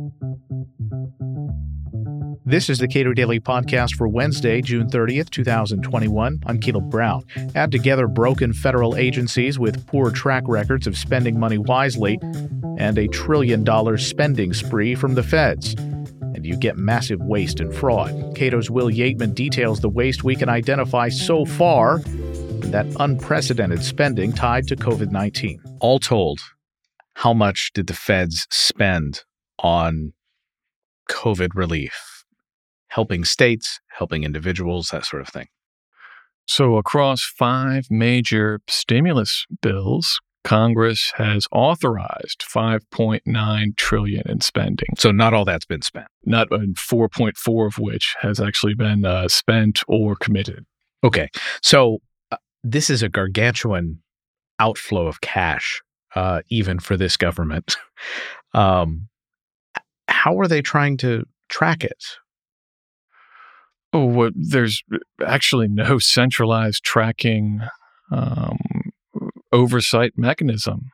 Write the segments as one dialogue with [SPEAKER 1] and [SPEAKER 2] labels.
[SPEAKER 1] This is the Cato Daily Podcast for Wednesday, June 30th, 2021. I'm Caleb Brown. Add together broken federal agencies with poor track records of spending money wisely and a $1 trillion spending spree from the feds, and you get massive waste and fraud. Cato's Will Yateman details the waste we can identify so far and that unprecedented spending tied to COVID-19. All told, how much did the feds spend on COVID relief? Helping states, helping individuals, that sort of thing.
[SPEAKER 2] So across 5 major stimulus bills, Congress has authorized $5.9 trillion in spending.
[SPEAKER 1] So not all that's been spent.
[SPEAKER 2] Not 4.4 of which has actually been spent or committed.
[SPEAKER 1] Okay. So this is a gargantuan outflow of cash, even for this government. How are they trying to track it?
[SPEAKER 2] Oh, well, there's actually no centralized tracking oversight mechanism,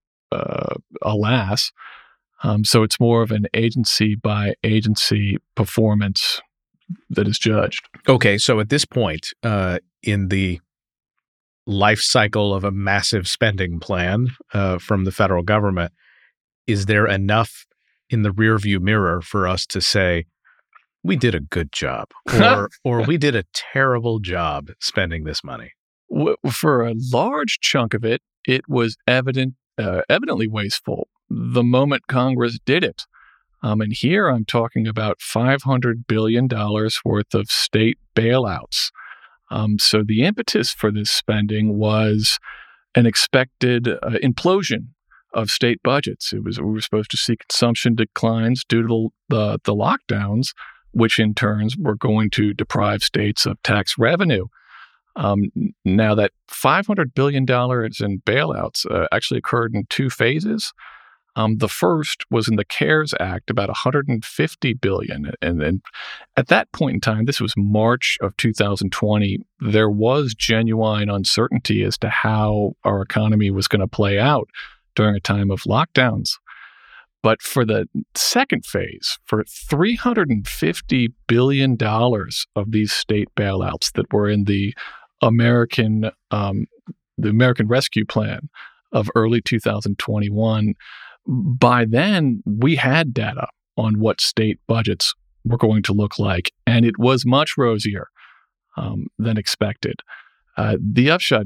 [SPEAKER 2] alas. So it's more of an agency-by-agency performance that is judged.
[SPEAKER 1] Okay, so at this point, in the life cycle of a massive spending plan from the federal government, is there enough in the rearview mirror for us to say, we did a good job, or we did a terrible job spending this money?
[SPEAKER 2] For a large chunk of it, it was evidently wasteful the moment Congress did it. And here I'm talking about $500 billion worth of state bailouts. So the impetus for this spending was an expected implosion of state budgets. We were supposed to see consumption declines due to the lockdowns, which in turns were going to deprive states of tax revenue. Now that $500 billion in bailouts actually occurred in 2 phases. The first was in the CARES Act, about $150 billion. And at that point in time, this was March of 2020, there was genuine uncertainty as to how our economy was going to play out during a time of lockdowns. But for the second phase, for $350 billion of these state bailouts that were in the American Rescue Plan of early 2021, by then we had data on what state budgets were going to look like, and it was much rosier than expected. The upshot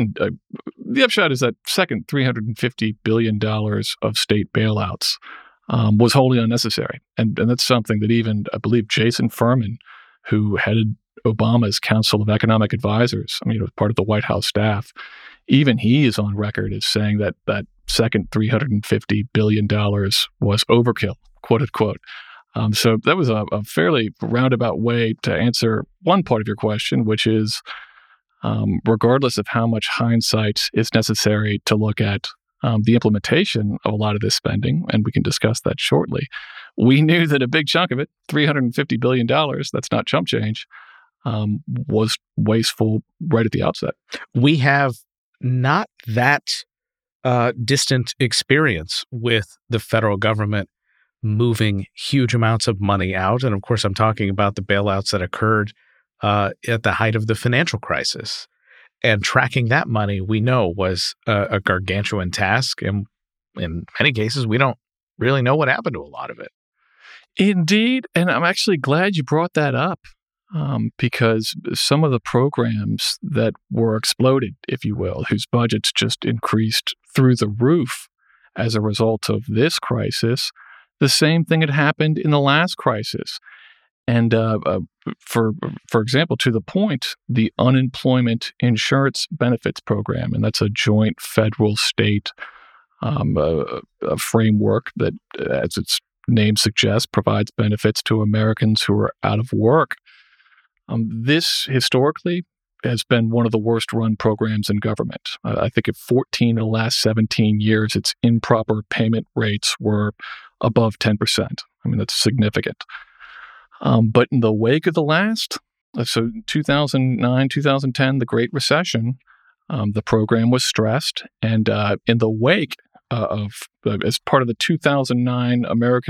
[SPEAKER 2] is that second $350 billion of state bailouts was wholly unnecessary. And that's something that even, I believe, Jason Furman, who headed Obama's Council of Economic Advisors, part of the White House staff, even he is on record as saying that second $350 billion was overkill, quote unquote. So that was a fairly roundabout way to answer one part of your question, which is, regardless of how much hindsight is necessary to look at the implementation of a lot of this spending, and we can discuss that shortly, we knew that a big chunk of it, $350 billion, that's not chump change, was wasteful right at the outset.
[SPEAKER 1] We have not that distant experience with the federal government moving huge amounts of money out. And of course, I'm talking about the bailouts that occurred at the height of the financial crisis. And tracking that money, we know, was a gargantuan task. And in many cases, we don't really know what happened to a lot of it.
[SPEAKER 2] Indeed. And I'm actually glad you brought that up because some of the programs that were exploded, if you will, whose budgets just increased through the roof as a result of this crisis, the same thing had happened in the last crisis. And for example, to the point, the Unemployment Insurance Benefits Program, and that's a joint federal-state framework that, as its name suggests, provides benefits to Americans who are out of work. This historically has been one of the worst-run programs in government. I think in 14 of the last 17 years, its improper payment rates were above 10%. That's significant. But in the wake of the last, so 2009, 2010, the Great Recession, the program was stressed. And in the wake, as part of the 2009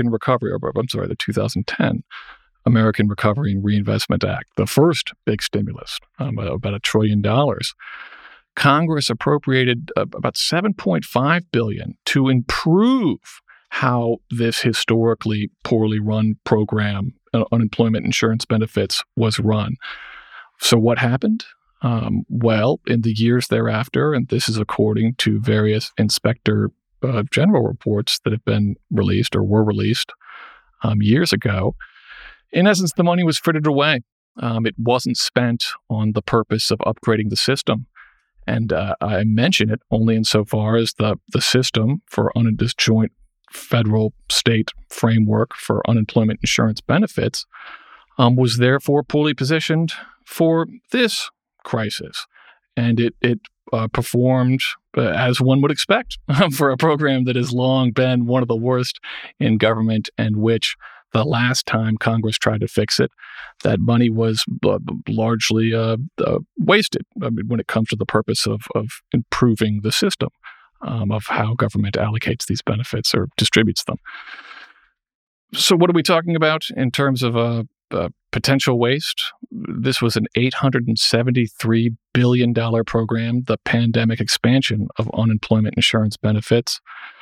[SPEAKER 2] the 2010 American Recovery and Reinvestment Act, the first big stimulus, about $1 trillion. Congress appropriated about $7.5 billion to improve how this historically poorly run program, unemployment insurance benefits, was run. So what happened? Well, in the years thereafter, and this is according to various Inspector General reports that have been released or were released years ago, in essence, the money was frittered away. It wasn't spent on the purpose of upgrading the system. And I mention it only insofar as the system for this joint federal-state framework for unemployment insurance benefits was therefore poorly positioned for this crisis. And it performed as one would expect for a program that has long been one of the worst in government, and which the last time Congress tried to fix it, that money was largely wasted when it comes to the purpose of improving the system of how government allocates these benefits or distributes them. So what are we talking about in terms of potential waste? This was an $873 billion program, the pandemic expansion of unemployment insurance benefits.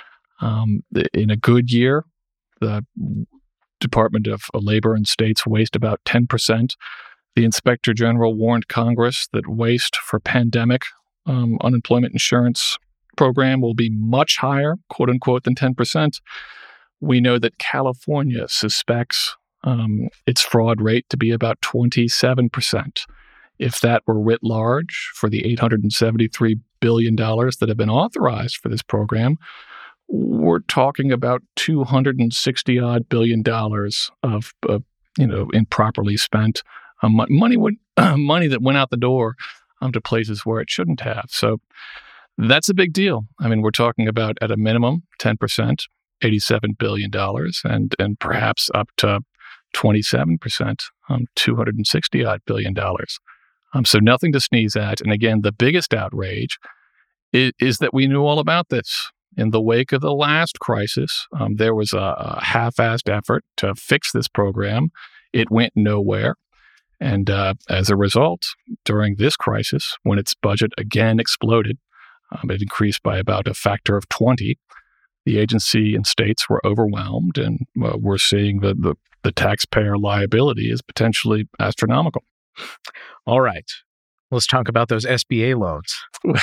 [SPEAKER 2] In a good year, the Department of Labor and States waste about 10%. The Inspector General warned Congress that waste for pandemic unemployment insurance program will be much higher, quote unquote, than 10%. We know that California suspects its fraud rate to be about 27%. If that were writ large for the $873 billion that have been authorized for this program, we're talking about $260-odd billion of improperly spent money that went out the door to places where it shouldn't have. So that's a big deal. I mean, we're talking about at a minimum 10%, $87 billion, and perhaps up to 27%, $260-odd billion. So nothing to sneeze at. And again, the biggest outrage is that we knew all about this. In the wake of the last crisis, there was a half-assed effort to fix this program. It went nowhere. And as a result, during this crisis, when its budget again exploded, it increased by about a factor of 20. The agency and states were overwhelmed, and we're seeing the taxpayer liability is potentially astronomical.
[SPEAKER 1] All right. Let's talk about those SBA loans.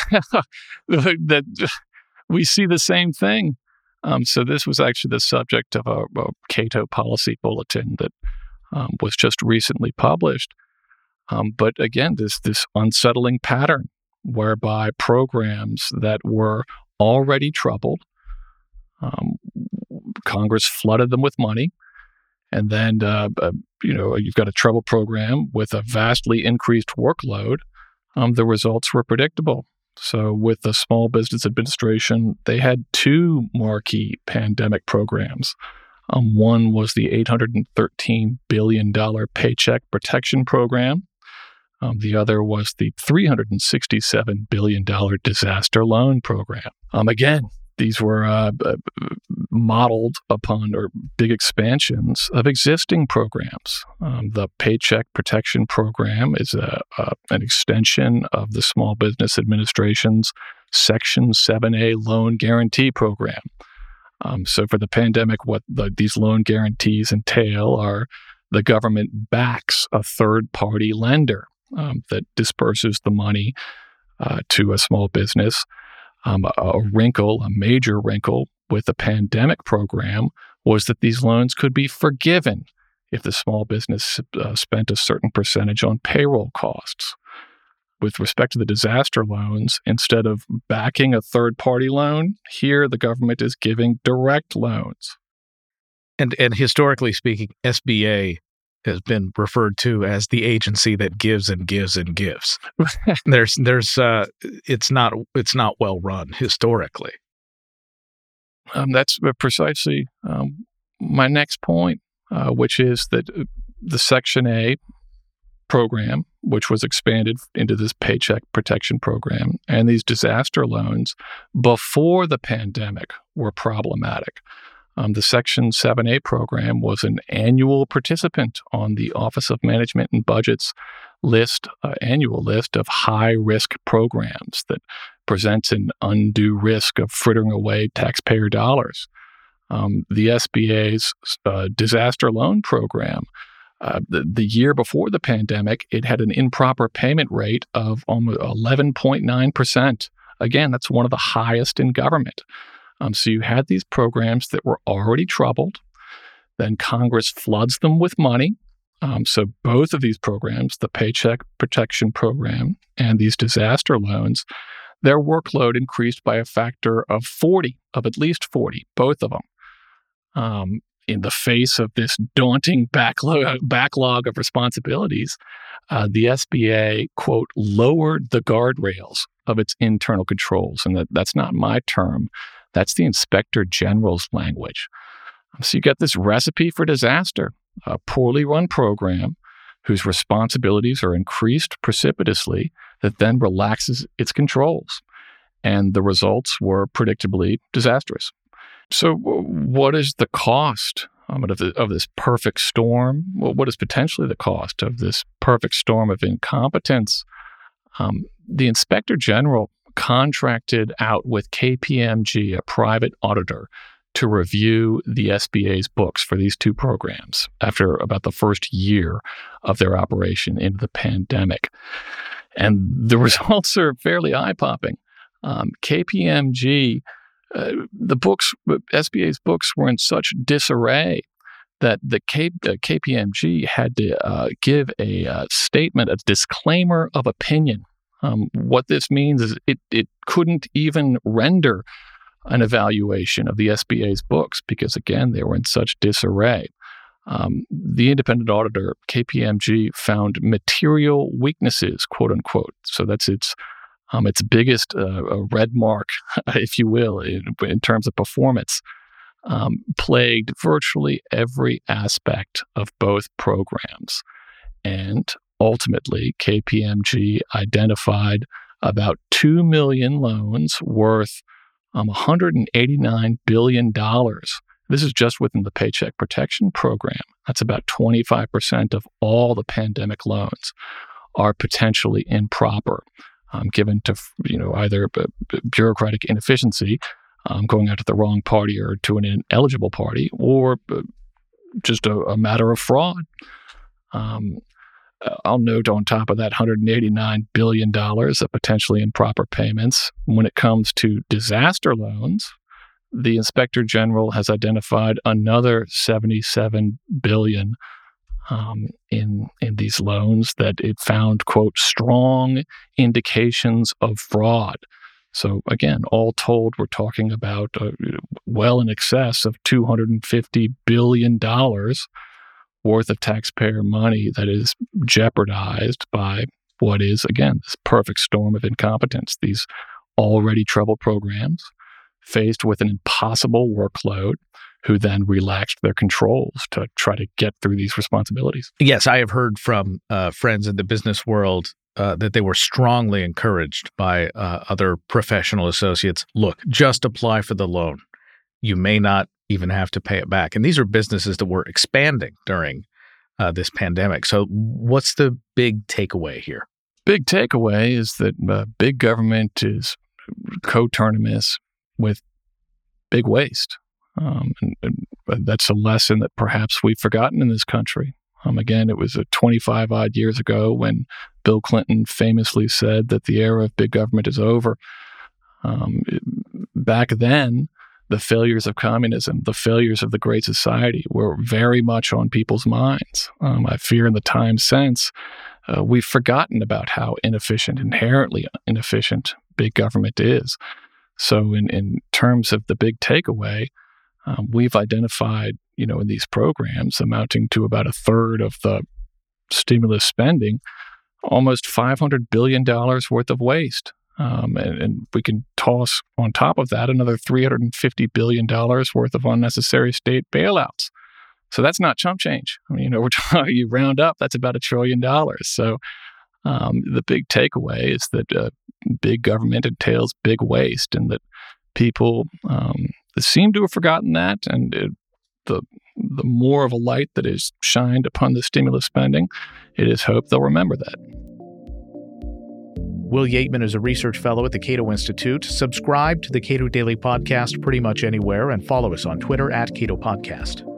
[SPEAKER 2] We see the same thing. So this was actually the subject of a Cato policy bulletin that was just recently published. But again, this unsettling pattern whereby programs that were already troubled, Congress flooded them with money, and then you've got a troubled program with a vastly increased workload. The results were predictable. So with the Small Business Administration, they had two marquee pandemic programs. One was the $813 billion Paycheck Protection Program. The other was the $367 billion Disaster Loan Program. Again, these were modeled upon or big expansions of existing programs. The Paycheck Protection Program is an extension of the Small Business Administration's Section 7A Loan Guarantee Program. So for the pandemic, what these loan guarantees entail are the government backs a third-party lender that disperses the money to a small business. A major wrinkle with the pandemic program was that these loans could be forgiven if the small business spent a certain percentage on payroll costs. With respect to the disaster loans, instead of backing a third-party loan, here the government is giving direct loans.
[SPEAKER 1] And historically speaking, SBA has been referred to as the agency that gives and gives and gives. It's not well run historically.
[SPEAKER 2] That's precisely my next point, which is that the Section A program, which was expanded into this Paycheck Protection Program, and these disaster loans before the pandemic were problematic. The Section 7A program was an annual participant on the Office of Management and Budget's annual list of high-risk programs that presents an undue risk of frittering away taxpayer dollars. The SBA's disaster loan program, the year before the pandemic, it had an improper payment rate of almost 11.9%. Again, that's one of the highest in government. So you had these programs that were already troubled. Then Congress floods them with money. So both of these programs, the Paycheck Protection Program and these disaster loans, their workload increased by a factor of at least 40, both of them. In the face of this daunting backlog of responsibilities, the SBA, quote, lowered the guardrails of its internal controls. And that's not my term. That's the Inspector General's language. So you get this recipe for disaster, a poorly run program whose responsibilities are increased precipitously that then relaxes its controls. And the results were predictably disastrous. So what is the cost of this perfect storm? Well, what is potentially the cost of this perfect storm of incompetence? The Inspector General contracted out with KPMG, a private auditor, to review the SBA's books for these two programs after about the first year of their operation into the pandemic. And the results are fairly eye-popping. KPMG, SBA's books were in such disarray that the KPMG had to give a statement, a disclaimer of opinion. What this means is it couldn't even render an evaluation of the SBA's books because, again, they were in such disarray. The independent auditor, KPMG, found material weaknesses, quote unquote. So that's its biggest red mark, if you will, in terms of performance, plagued virtually every aspect of both programs. And ultimately, KPMG identified about 2 million loans worth $189 billion. This is just within the Paycheck Protection Program. That's about 25% of all the pandemic loans are potentially improper, given to either bureaucratic inefficiency, going out to the wrong party or to an ineligible party, or just a matter of fraud. I'll note on top of that $189 billion of potentially improper payments, when it comes to disaster loans, the Inspector General has identified another $77 billion in these loans that it found, quote, strong indications of fraud. So again, all told, we're talking about well in excess of $250 billion worth of taxpayer money that is jeopardized by what is, again, this perfect storm of incompetence. These already troubled programs faced with an impossible workload who then relaxed their controls to try to get through these responsibilities.
[SPEAKER 1] Yes, I have heard from friends in the business world that they were strongly encouraged by other professional associates. Look, just apply for the loan. You may not even have to pay it back. And these are businesses that were expanding during this pandemic. So what's the big takeaway here?
[SPEAKER 2] Big takeaway is that big government is coterminous with big waste. And that's a lesson that perhaps we've forgotten in this country. Again, it was 25-odd years ago when Bill Clinton famously said that the era of big government is over. Back then, the failures of communism, the failures of the Great Society were very much on people's minds. I fear in the time since, we've forgotten about how inherently inefficient big government is. So in terms of the big takeaway, we've identified, in these programs amounting to about a third of the stimulus spending, almost $500 billion worth of waste. And we can toss on top of that another $350 billion worth of unnecessary state bailouts. So that's not chump change. We're talking, you round up, that's about $1 trillion. So the big takeaway is that big government entails big waste, and that people seem to have forgotten that, and the more of a light that is shined upon the stimulus spending, it is hoped they'll remember that.
[SPEAKER 1] Will Yeatman is a research fellow at the Cato Institute. Subscribe to the Cato Daily Podcast pretty much anywhere and follow us on Twitter @CatoPodcast.